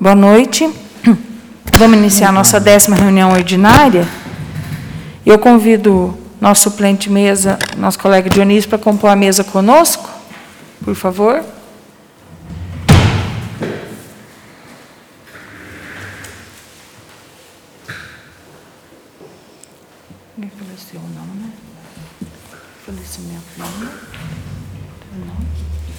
Boa noite. Vamos iniciar a nossa 10ª reunião ordinária. Eu convido nosso suplente de mesa, nosso colega Dionísio, para compor a mesa conosco, por favor. Ninguém faleceu, não, né? Falecimento, não, né? Não.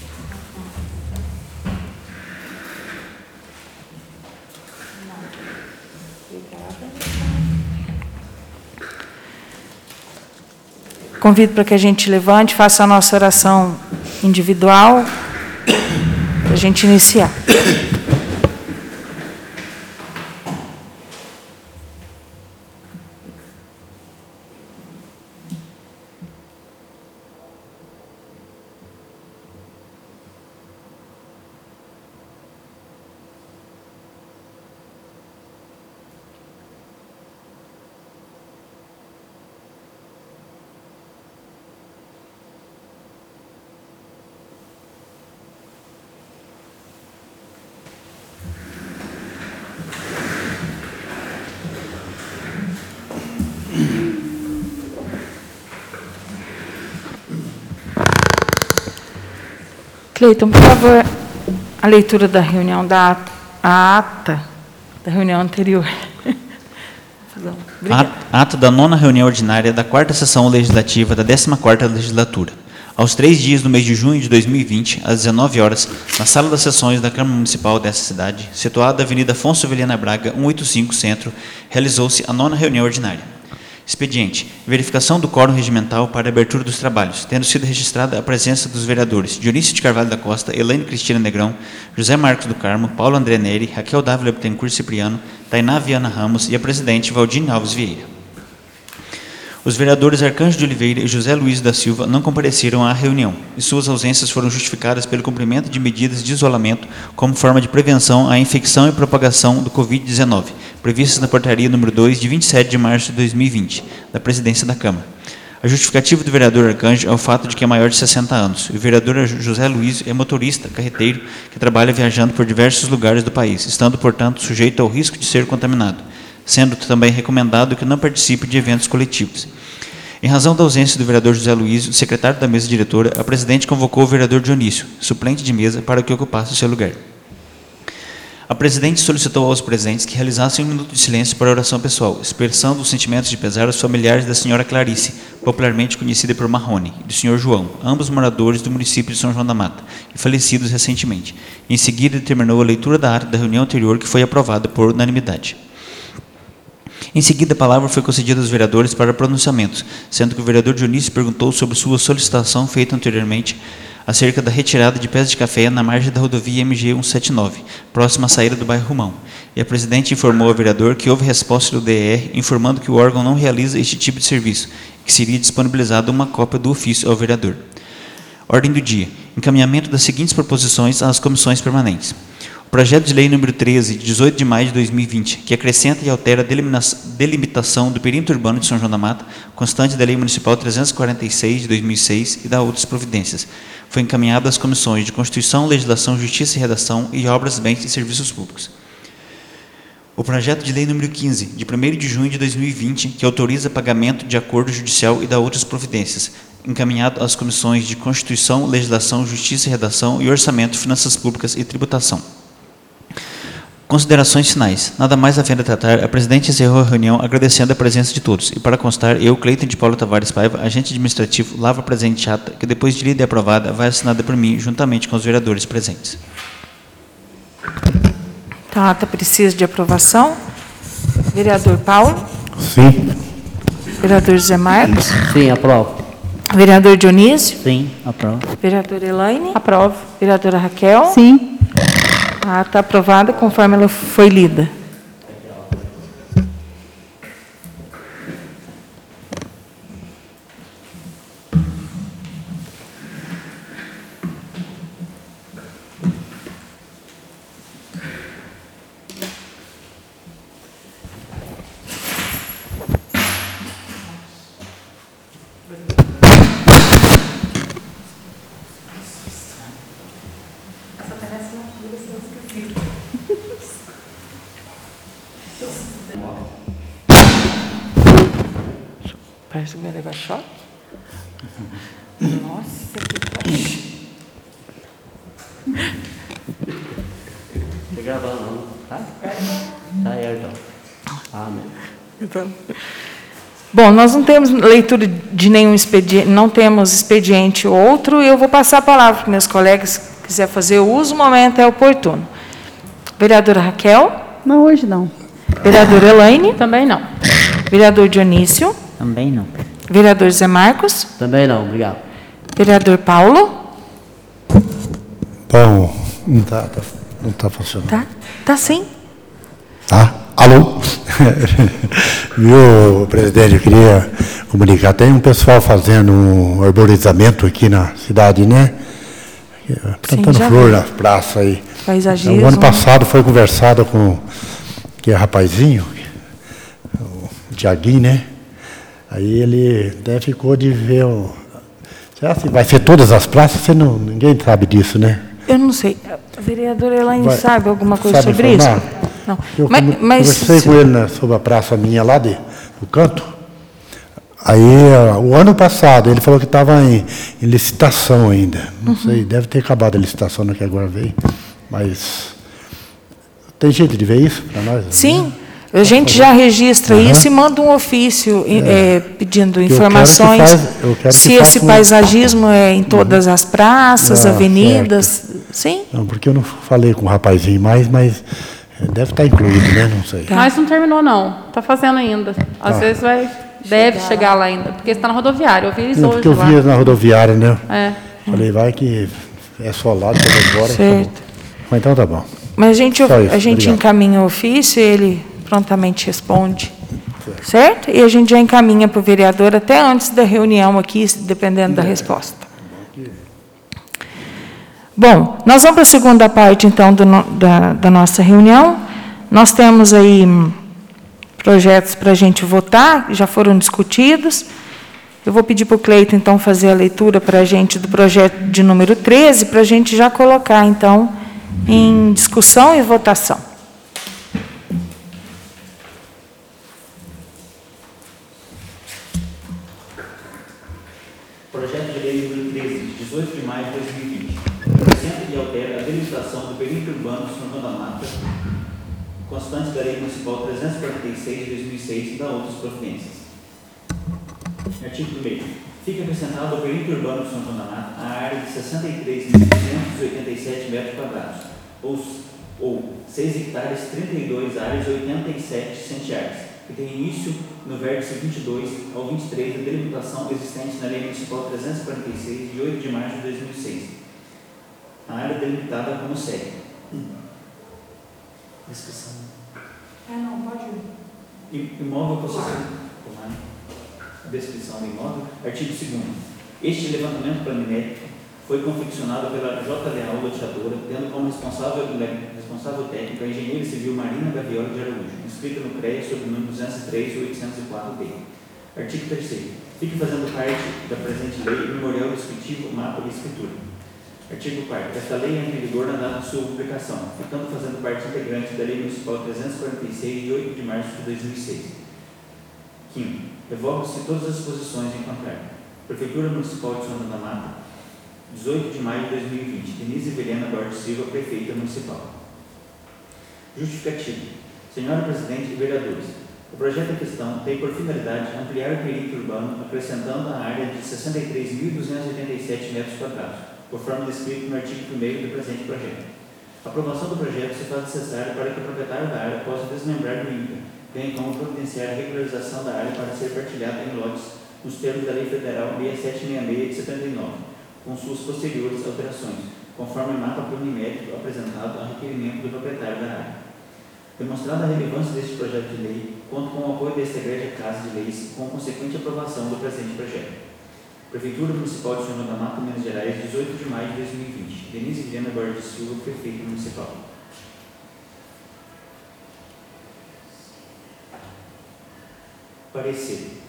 Convido para que a gente levante, faça a nossa oração individual, para a gente iniciar. Cleiton, por favor, a leitura da reunião, a ata da reunião anterior. Ata da 9ª reunião ordinária da 4ª sessão legislativa da 14ª legislatura. Aos 3 dias do mês de junho de 2020, às 19 horas, na sala das sessões da Câmara Municipal dessa cidade, situada na Avenida Afonso Vilhena Braga, 185, Centro, realizou-se a 9ª reunião ordinária. Expediente: verificação do quórum regimental para a abertura dos trabalhos, tendo sido registrada a presença dos vereadores Dionísio de Carvalho da Costa, Elaine Cristina Negrão, José Marcos do Carmo, Paulo André Neri, Raquel Dávila Bittencourt Cipriano, Tainá Viana Ramos e a presidente Valdine Alves Vieira. Os vereadores Arcanjo de Oliveira e José Luiz da Silva não compareceram à reunião, e suas ausências foram justificadas pelo cumprimento de medidas de isolamento como forma de prevenção à infecção e propagação do Covid-19, previstas na portaria número 2, de 27 de março de 2020, da presidência da Câmara. A justificativa do vereador Arcanjo é o fato de que é maior de 60 anos, e o vereador José Luiz é motorista, carreteiro, que trabalha viajando por diversos lugares do país, estando, portanto, sujeito ao risco de ser contaminado, sendo também recomendado que não participe de eventos coletivos. Em razão da ausência do vereador José Luiz, secretário da mesa diretora, a presidente convocou o vereador Dionísio, suplente de mesa, para que ocupasse o seu lugar. A presidente solicitou aos presentes que realizassem 1 minuto de silêncio para a oração pessoal, expressando os sentimentos de pesar aos familiares da senhora Clarice, popularmente conhecida por Marrone, e do senhor João, ambos moradores do município de São João da Mata, e falecidos recentemente. Em seguida, determinou a leitura da ata da reunião anterior, que foi aprovada por unanimidade. Em seguida, a palavra foi concedida aos vereadores para pronunciamentos, sendo que o vereador Dionísio perguntou sobre sua solicitação feita anteriormente acerca da retirada de pés de café na margem da rodovia MG 179, próxima à saída do bairro Rumão. E a presidente informou ao vereador que houve resposta do DR, informando que o órgão não realiza este tipo de serviço, e que seria disponibilizada uma cópia do ofício ao vereador. Ordem do dia: encaminhamento das seguintes proposições às comissões permanentes. O projeto de lei número 13, de 18 de maio de 2020, que acrescenta e altera a delimitação do perímetro urbano de São João da Mata, constante da Lei Municipal 346, de 2006, e da outras providências, foi encaminhado às comissões de Constituição, Legislação, Justiça e Redação e Obras, Bens e Serviços Públicos. O projeto de lei número 15, de 1º de junho de 2020, que autoriza pagamento de acordo judicial e da outras providências, encaminhado às comissões de Constituição, Legislação, Justiça e Redação e Orçamento, Finanças Públicas e Tributação. Considerações finais. Nada mais havendo a tratar, a presidente encerrou a reunião agradecendo a presença de todos. E para constar, eu, Cleiton de Paulo Tavares Paiva, agente administrativo, lavro a presente ata, que depois de lida e aprovada, vai assinada por mim, juntamente com os vereadores presentes. Então, a ata precisa de aprovação. Vereador Paulo? Sim. Vereador José Marcos? Sim, aprovo. Vereador Dionísio? Sim, aprovo. Vereadora Elaine? Aprovo. Vereadora Raquel? Sim. A ata aprovada conforme ela foi lida. Parece que vai levar choque. Nossa, que choque. Você gravando, não? Tá? Tá aí, então. Amém. Então, bom, nós não temos leitura de nenhum expediente, não temos expediente outro, e eu vou passar a palavra para meus colegas, se quiser fazer uso, o momento é oportuno. Vereadora Raquel? Não, hoje não. Vereadora Elaine? Também não. Vereador Dionísio? Também não. Vereador Zé Marcos? Também não, obrigado. Vereador Paulo? Bom, não tá funcionando. Tá? Tá sim. Tá? Alô? Viu, presidente, eu queria comunicar. Tem um pessoal fazendo um arborizamento aqui na cidade, né? Plantando já flor vi. na praça aí. Paisagismo. O ano passado foi conversado com que é rapazinho, o Tiaguinho, né? Aí ele até ficou de ver o... Será que vai ser todas as praças? Ninguém sabe disso, né? Eu não sei. A vereadora Elaine sabe alguma coisa sabe sobre informar? isso? Não. Eu Mas conversei com ele sobre a praça minha lá do canto. Aí, o ano passado, ele falou que estava em licitação ainda. Não sei, deve ter acabado a licitação, que agora veio. Mas tem jeito de ver isso para nós? sim, a gente já registra isso e manda um ofício pedindo informações. Eu quero que se faça esse um- paisagismo é em todas as praças, avenidas. Sim. Não, porque eu não falei com o rapazinho mais, mas deve estar incluído, né? Não sei. Tá. Mas não terminou, não. Está fazendo ainda. Às vezes deve chegar lá ainda, porque está na rodoviária. Eu vi isso Não, hoje porque eu lá. via na rodoviária, né? É. Falei, vai que é só lá, depois embora. Certo. Mas então tá bom. Mas a gente obrigado. encaminha o ofício e ele prontamente responde. Certo? E a gente já encaminha para o vereador até antes da reunião aqui, dependendo da resposta. Bom, nós vamos para a segunda parte, então, da nossa reunião. Nós temos aí projetos para a gente votar, já foram discutidos. Eu vou pedir para o Cleiton, então, fazer a leitura para a gente do projeto de número 13, para a gente já colocar, então, em discussão e votação. Projeto de lei número 13, de 18 de maio de 2020. Acrescenta e altera a delimitação do perímetro urbano São João da Mata, constante da Lei Municipal 346 de 2006 e da outras providências. Artigo 1º. Fica acrescentado ao perímetro urbano de São João da Mata a área de 63.287 metros quadrados, ou 6 hectares, 32 áreas e 87 centiáreas, que tem início no vértice 22 ao 23 da delimitação existente na Lei Municipal 346, de 8 de março de 2006. A área delimitada como segue. Descrição. Não, pode ir. Imóvel concessionário. Descrição do imóvel. Artigo 2º. Este levantamento planimétrico foi confeccionado pela J. Leal Loteadora, tendo como responsável técnico a engenheira civil Marina Gavioli de Araújo, inscrita no CREA sob o número 203.804-B. Artigo 3º. Fique fazendo parte da presente lei memorial descritivo, mapa e escritura. Artigo 4º. Esta lei entra em vigor na data de sua publicação, ficando fazendo parte integrante da Lei Municipal 346, de 8 de março de 2006. 5º. Revogam-se todas as disposições em contrário. Prefeitura Municipal de São João da Mata, 18 de maio de 2020. Denise Vilhena Borges Silva, Prefeita Municipal. Justificativo. Senhora Presidente e vereadores, o projeto em questão tem por finalidade ampliar o perímetro urbano, acrescentando a área de 63.287 metros quadrados, conforme descrito no artigo 1º do presente projeto. A aprovação do projeto se faz necessária para que o proprietário da área possa desmembrar do INCA, bem como providenciar a regularização da área para ser partilhada em lotes nos termos da Lei Federal 6766 de 79, com suas posteriores alterações, conforme o mapa planimétrico apresentado a requerimento do proprietário da área. Demonstrada a relevância deste projeto de lei, conto com o apoio desta Igreja Casa de Leis, com consequente aprovação do presente projeto. Prefeitura Municipal de São João da Mata, Minas Gerais, 18 de maio de 2020. Denise Vilhena Borges Silva, Prefeita Municipal. Parecer.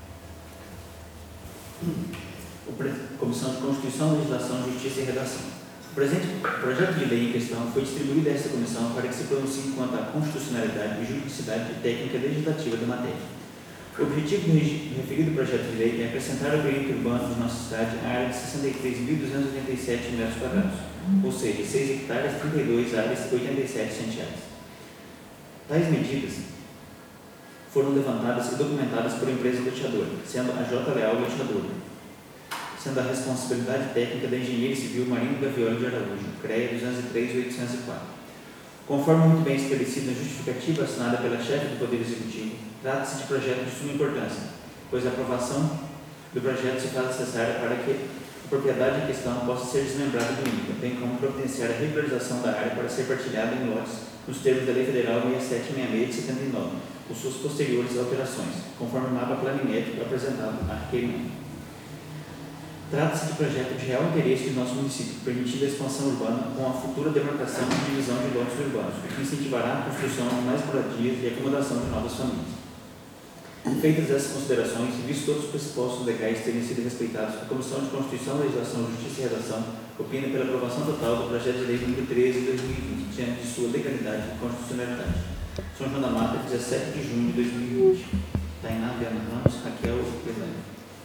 Comissão de Constituição, Legislação, Justiça e Redação. O presente projeto de lei em questão foi distribuído a esta comissão para que se pronuncie quanto à constitucionalidade, juridicidade e técnica legislativa da matéria. O objetivo do referido projeto de lei é acrescentar ao perímetro urbano de nossa cidade a área de 63.287 metros quadrados, ou seja, 6 hectares, 32 áreas e 87 centiáreas. Tais medidas foram levantadas e documentadas por empresa loteadora, sendo a J. Leal loteadora, sendo a responsabilidade técnica da engenheira civil Marino Gavioli de Araújo, CREA 203.804. Conforme muito bem esclarecido na justificativa assinada pela chefe do Poder Executivo, trata-se de projeto de suma importância, pois a aprovação do projeto se faz necessária para que a propriedade em questão possa ser desmembrada do INCA, bem como providenciar a regularização da área para ser partilhada em lotes nos termos da Lei Federal 6766 de 79, com suas posteriores alterações, conforme o mapa planimétrico apresentado àquele momento. Trata-se de projeto de real interesse do nosso município, permitindo a expansão urbana com a futura demarcação e divisão de lotes urbanos, o que incentivará a construção de mais moradias e acomodação de novas famílias. Feitas essas considerações, e visto todos os pressupostos legais terem sido respeitados, a Comissão de Constituição, Legislação, Justiça e Redação opina pela aprovação total do projeto de lei número 13 de 2020, diante de sua legalidade e constitucionalidade. São João da Mata, 17 de junho de 2020. Tainá Viana Ramos, Raquel Pelé.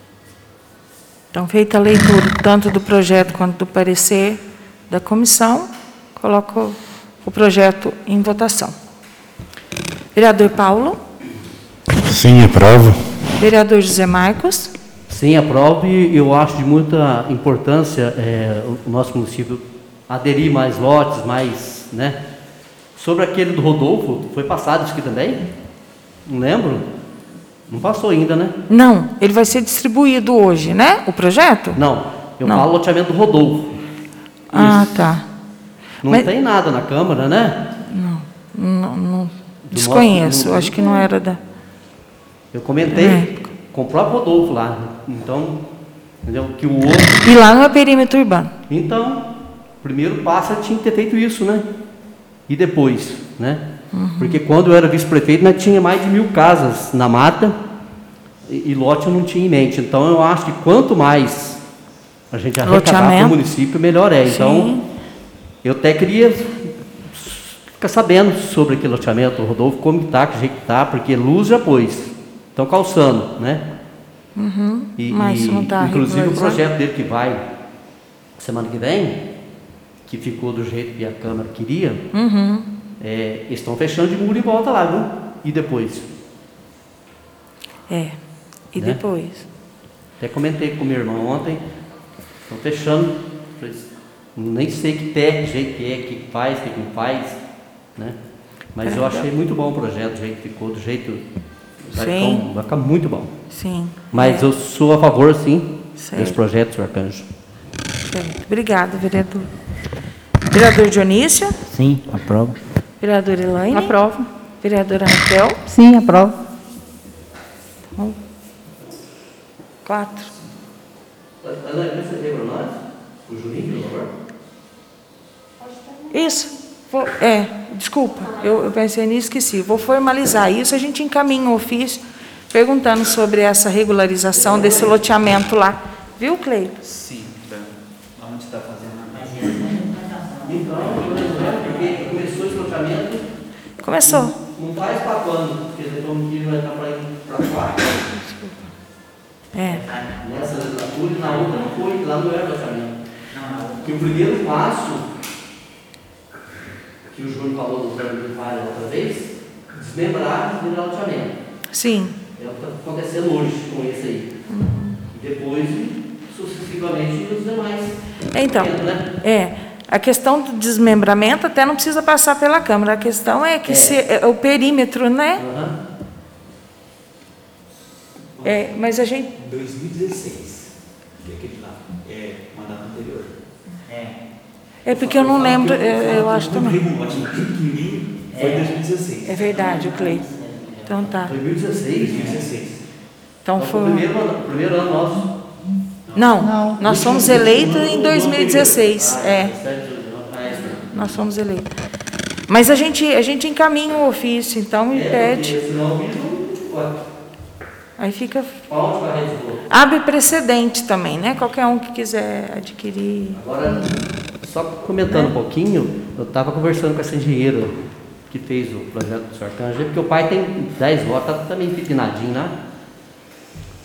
Então, feita a leitura tanto do projeto quanto do parecer da comissão, coloco o projeto em votação. Vereador Paulo. Sim, aprovo. Vereador José Marcos. Sim, aprovo, e eu acho de muita importância o nosso município aderir mais lotes, mais, né? Sobre aquele do Rodolfo, foi passado isso aqui também? Não lembro. Não passou ainda, né? Não, ele vai ser distribuído hoje, né? O projeto? Não, eu Não. falo loteamento do Rodolfo. Ah, Isso. tá. Não Mas- tem nada na Câmara, né? Não desconheço, nosso- acho que não era da... Eu comentei com o próprio Rodolfo lá. Então, entendeu? Que o outro. E lá não é perímetro urbano. Então, primeiro passo tinha que ter feito isso, né? E depois, né? Porque quando eu era vice-prefeito, nós tinha mais de 1.000 casas na mata e lote eu não tinha em mente. Então, eu acho que quanto mais a gente arrecadar para Loteamento. o município, melhor é. Então, Sim. eu até queria ficar sabendo sobre aquele loteamento, Rodolfo, como está, que jeito que está, porque luz já pôs. Estão calçando, né? Mas não tá inclusive o regularizado. projeto dele que vai semana que vem, que ficou do jeito que a Câmara queria, eles estão fechando de muro em volta lá, viu? E depois? E Né? depois? Até comentei com o meu irmão ontem, estão fechando, nem sei que jeito que é, que faz, que não faz, né? Mas eu achei muito bom o projeto, do jeito que ficou, do jeito... Sim. Vai ficar muito bom. Sim. Mas eu sou a favor, sim, Certo. desse projeto, senhor Arcanjo. Certo. Obrigada, vereador. Vereador Dionísio. Sim, aprovo. Vereadora Elaine. Aprovo. Vereadora Raquel. Sim, aprovo. 4. Ana, você lembra nós? O Juninho, por favor? Isso. Desculpa, eu pensei nisso, esqueci. Vou formalizar isso, a gente encaminha um ofício perguntando sobre essa regularização desse loteamento lá. Viu, Cleio? Sim, onde está fazendo? Então, porque começou esse loteamento, Começou. não faz para quando? Porque eles vão ir vai para ir para cá. Nessa legislatura e na outra não foi, lá não era loteamento. Que o primeiro passo, que o Júnior falou no Verbo de Vale outra vez, desmembrar o loteamento. Sim. É o que está acontecendo hoje com esse aí. E depois, sucessivamente, os demais. Então, Né? a questão do desmembramento até não precisa passar pela Câmara. A questão é que é o perímetro, né? Aham. Mas a gente... 2016, que é aquele lá, mandato anterior. É porque eu não lembro, eu acho também. O ótimo pequenininho foi 2016. É verdade, o Cleio. Então tá. 2016? 2016. Então Foi o foi... primeiro ano nosso. Não, nós fomos eleitos em 2016. Nós fomos eleitos. Mas a gente encaminha o ofício, então, e pede. Aí fica... Abre precedente também, né? Qualquer um que quiser adquirir. Agora, só comentando um pouquinho, eu estava conversando com essa engenheira que fez o projeto do Sr. Arcanjo, porque o pai tem 10 votos, está também empinadinho lá.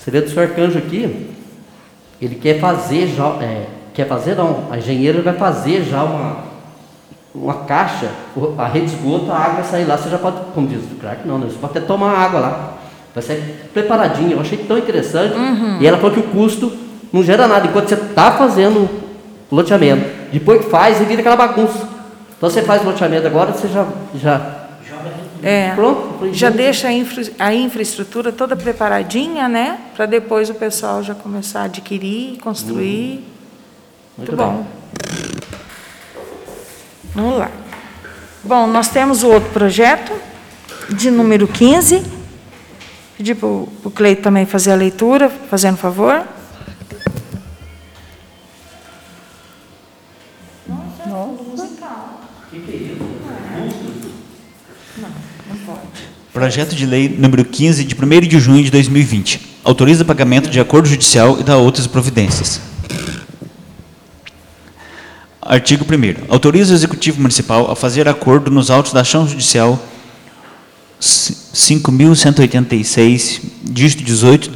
Você vê do senhor Arcanjo aqui, ele quer fazer já, a engenheira vai fazer já uma caixa, a rede de esgoto, a água vai sair lá, você já pode, como diz o Clark, não, você pode até tomar água lá. Vai ser preparadinho, eu achei tão interessante. E ela falou que o custo não gera nada, enquanto você está fazendo o loteamento. Depois que faz, e vira aquela bagunça. Então você faz o loteamento agora, você pronto. Já deixa a infraestrutura toda preparadinha, né? Para depois o pessoal já começar a adquirir, construir. Muito bom. Vamos lá. Bom, nós temos o outro projeto, de número 15. Pedir para o Cleito também fazer a leitura, fazendo favor. Projeto de lei número 15, de 1º de junho de 2020. Autoriza pagamento de acordo judicial e dá outras providências. Artigo 1º. Autoriza o Executivo Municipal a fazer acordo nos autos da ação judicial 5.186, dígito 18,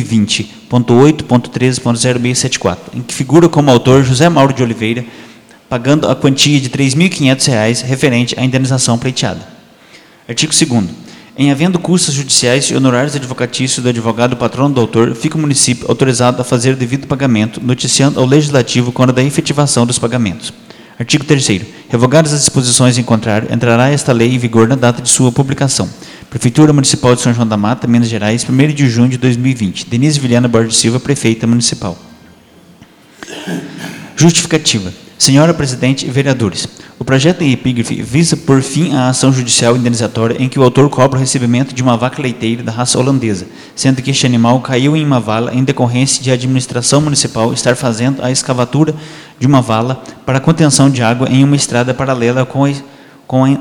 2020.8.13.0674, em que figura como autor José Mauro de Oliveira, pagando a quantia de R$ 3.500 referente à indenização pleiteada. Artigo 2º. Em havendo custas judiciais e honorários advocatícios do advogado patrono do autor, fica o município autorizado a fazer o devido pagamento, noticiando ao Legislativo quando da efetivação dos pagamentos. Artigo 3º. Revogadas as disposições em contrário, entrará esta lei em vigor na data de sua publicação. Prefeitura Municipal de São João da Mata, Minas Gerais, 1º de junho de 2020. Denise Viliana Borges Silva, Prefeita Municipal. Justificativa. Senhora Presidente e vereadores, o projeto em epígrafe visa por fim a ação judicial indenizatória em que o autor cobra o recebimento de uma vaca leiteira da raça holandesa, sendo que este animal caiu em uma vala em decorrência de a administração municipal estar fazendo a escavatura de uma vala para a contenção de água em uma estrada paralela com a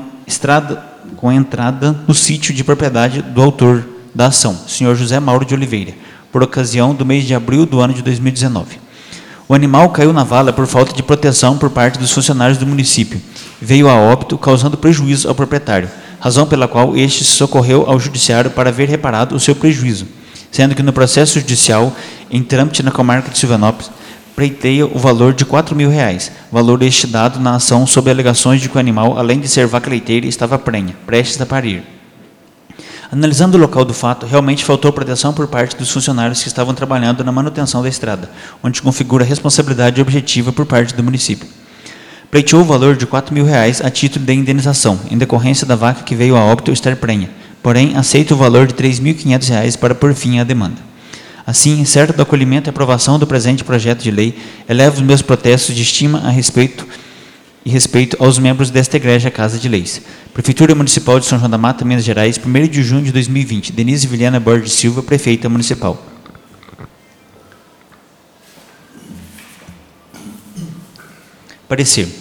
entrada no sítio de propriedade do autor da ação, Sr. José Mauro de Oliveira, por ocasião do mês de abril do ano de 2019. O animal caiu na vala por falta de proteção por parte dos funcionários do município. Veio a óbito, causando prejuízo ao proprietário, razão pela qual este se socorreu ao judiciário para ver reparado o seu prejuízo, sendo que no processo judicial, em trâmite na comarca de Silvanópolis, pleiteia o valor de R$ 4.000, valor este dado na ação sob alegações de que o animal, além de ser vaca leiteira, estava prenha, prestes a parir. Analisando o local do fato, realmente faltou proteção por parte dos funcionários que estavam trabalhando na manutenção da estrada, onde configura responsabilidade objetiva por parte do município. Pleiteou o valor de R$ 4.000 a título de indenização, em decorrência da vaca que veio a óbito estar prenha, porém aceita o valor de R$ 3.500 para pôr fim à demanda. Assim, certo do acolhimento e aprovação do presente projeto de lei, elevo os meus protestos de estima a respeito aos membros desta Igreja Casa de Leis. Prefeitura Municipal de São João da Mata, Minas Gerais, 1º de junho de 2020. Denise Viliana Borges Silva, Prefeita Municipal. Parecer.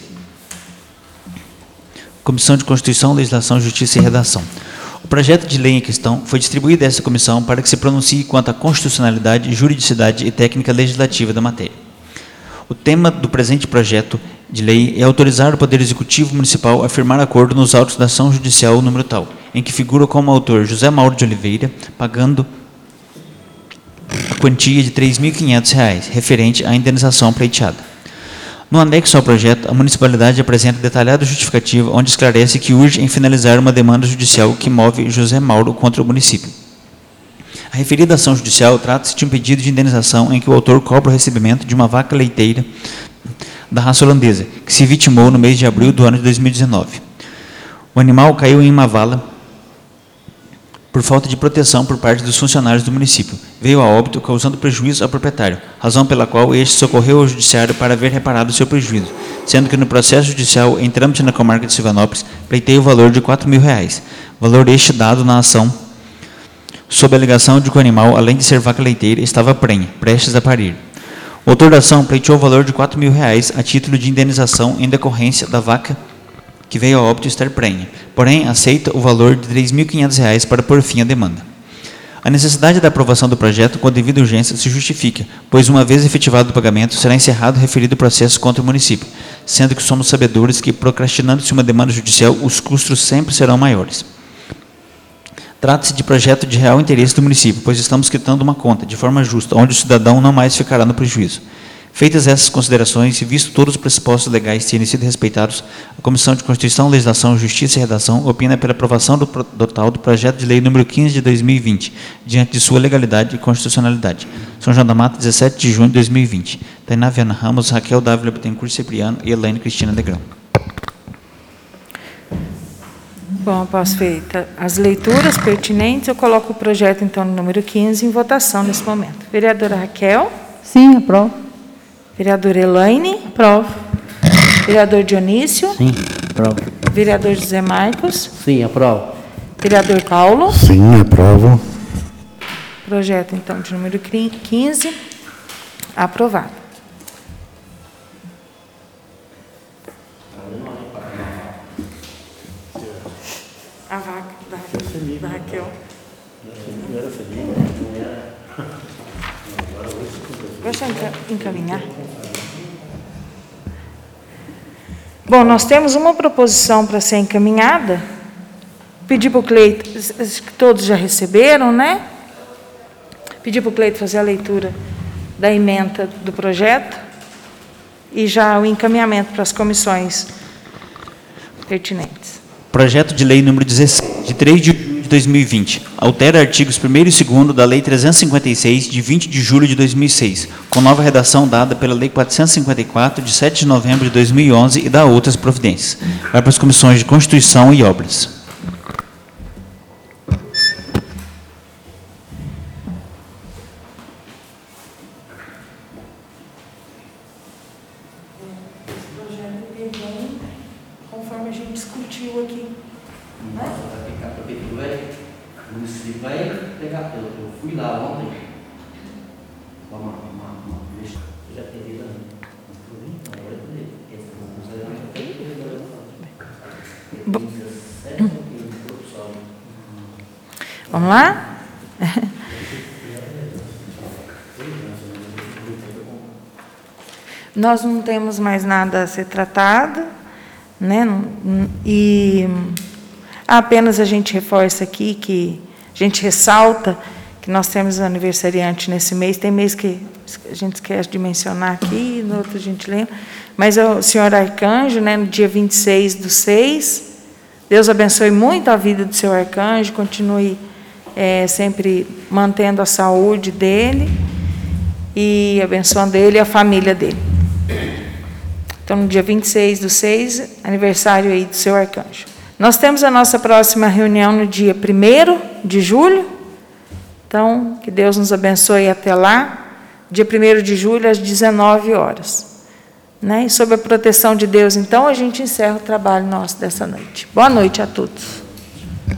Comissão de Constituição, Legislação, Justiça e Redação. O projeto de lei em questão foi distribuído a essa comissão para que se pronuncie quanto à constitucionalidade, juridicidade e técnica legislativa da matéria. O tema do presente projeto de lei é autorizar o Poder Executivo Municipal a firmar acordo nos autos da ação judicial número tal, em que figura como autor José Mauro de Oliveira, pagando a quantia de R$ 3.500, referente à indenização pleiteada. No anexo ao projeto, a municipalidade apresenta detalhada justificativa, onde esclarece que urge em finalizar uma demanda judicial que move José Mauro contra o município. A referida ação judicial trata-se de um pedido de indenização em que o autor cobra o recebimento de uma vaca leiteira da raça holandesa, que se vitimou no mês de abril do ano de 2019. O animal caiu em uma vala por falta de proteção por parte dos funcionários do município. Veio a óbito, causando prejuízo ao proprietário, razão pela qual este socorreu ao judiciário para ver reparado o seu prejuízo, sendo que no processo judicial, em trâmite na comarca de Silvanópolis, pleiteia o valor de R$ 4.000, valor este dado na ação sob a alegação de que o animal, além de ser vaca leiteira, estava prenha, prestes a parir. O autor da ação pleiteou o valor de R$ 4.000 a título de indenização em decorrência da vaca que veio a óbito estar prenha, porém aceita o valor de R$ 3.500 para pôr fim à demanda. A necessidade da aprovação do projeto com devida urgência se justifica, pois uma vez efetivado o pagamento, será encerrado o referido processo contra o município, sendo que somos sabedores que, procrastinando-se uma demanda judicial, os custos sempre serão maiores. Trata-se de projeto de real interesse do município, pois estamos quitando uma conta, de forma justa, onde o cidadão não mais ficará no prejuízo. Feitas essas considerações e visto todos os pressupostos legais terem sido respeitados, a Comissão de Constituição, Legislação, Justiça e Redação opina pela aprovação do total do projeto de lei número 15 de 2020, diante de sua legalidade e constitucionalidade. São João da Mata, 17 de junho de 2020. Tainá Viana Ramos, Raquel W. Bittencourt Cipriano e Elaine Cristina Negrão. Bom, após feitas as leituras pertinentes, eu coloco o projeto, então, no número 15, em votação nesse momento. Vereadora Raquel. Sim, aprovo. Vereadora Elaine. Aprovo. Vereador Dionísio. Sim, aprovo. Vereador José Marcos. Sim, aprovo. Vereador Paulo. Sim, aprovo. Projeto, então, de número 15, aprovado. A vaca da Raquel. Deixa eu encaminhar. Bom, nós temos uma proposição para ser encaminhada. Pedi para o Cleito, todos já receberam, né? Pedi para o Cleito fazer a leitura da ementa do projeto e já o encaminhamento para as comissões pertinentes. Projeto de lei número 16, de 3 de julho de 2020, altera artigos 1º e 2º da Lei 356, de 20 de julho de 2006, com nova redação dada pela Lei 454, de 7 de novembro de 2011 e dá outras providências. Vai para as comissões de Constituição e Obras. Conforme a gente discutiu aqui. Vai ficar para a prefeitura, o município vai pegar. Eu fui lá ontem. Deixa eu já peguei lá. Vamos lá? Nós não temos mais nada a ser tratado, né? E apenas a gente reforça aqui que a gente ressalta que nós temos aniversariante nesse mês. Tem mês que a gente esquece de mencionar aqui, no outro a gente lembra. Mas o senhor Arcanjo, né, no dia 26/6, Deus abençoe muito a vida do seu Arcanjo, continue sempre mantendo a saúde dele e abençoando ele e a família dele. Então, no dia 26/6, aniversário aí do seu Arcanjo. Nós temos a nossa próxima reunião no dia 1º de julho. Então, que Deus nos abençoe até lá. Dia 1º de julho, às 19 horas. Né? E sob a proteção de Deus, então, a gente encerra o trabalho nosso dessa noite. Boa noite a todos.